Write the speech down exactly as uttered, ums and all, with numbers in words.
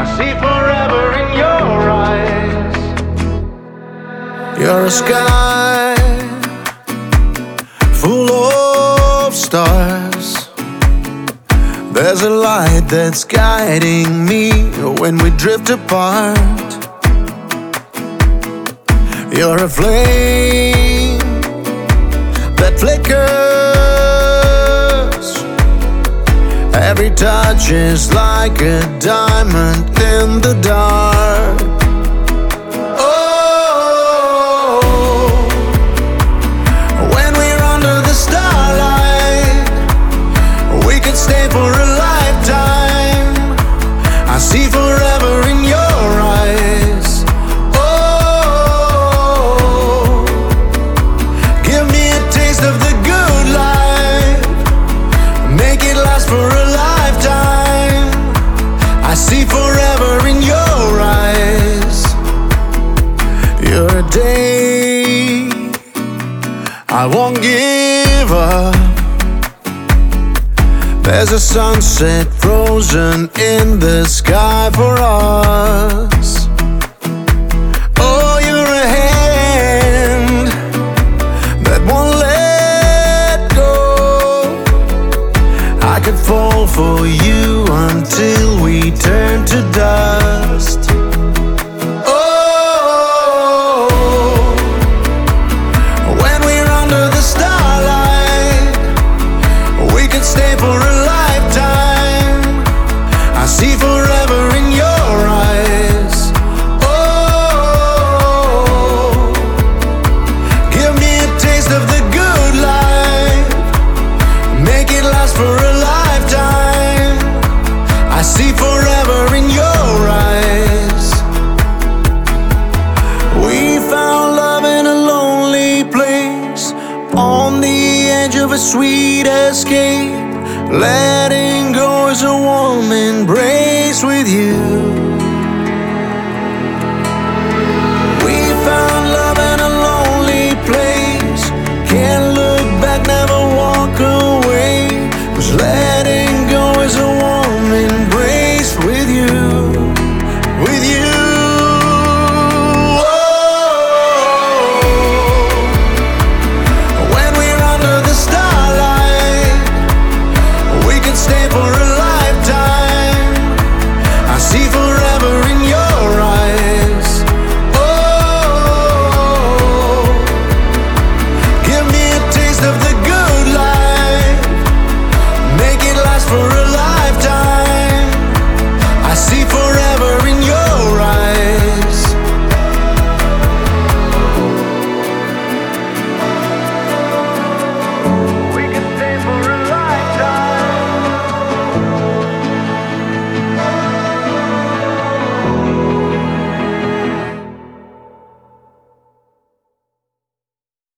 see forever in your eyes. You're a sky full of stars. There's a light that's guiding me when we drift apart. You're a flame that flickers. Every touch is like a diamond in the dark. Stay for a lifetime. I see forever in your eyes. Oh, give me a taste of the good life. Make it last for a lifetime. I see forever in your eyes. You're a day I won't give up. There's a sunset frozen in the sky for us. Oh, you're a hand that won't let go. I could fall for you until we turn to dust. Oh, when we're under the starlight, we could stay for a see forever in your eyes. Oh, give me a taste of the good life. Make it last for a lifetime. I see forever in your eyes. We found love in a lonely place, on the edge of a sweet escape. Letting go is a warm embrace with you.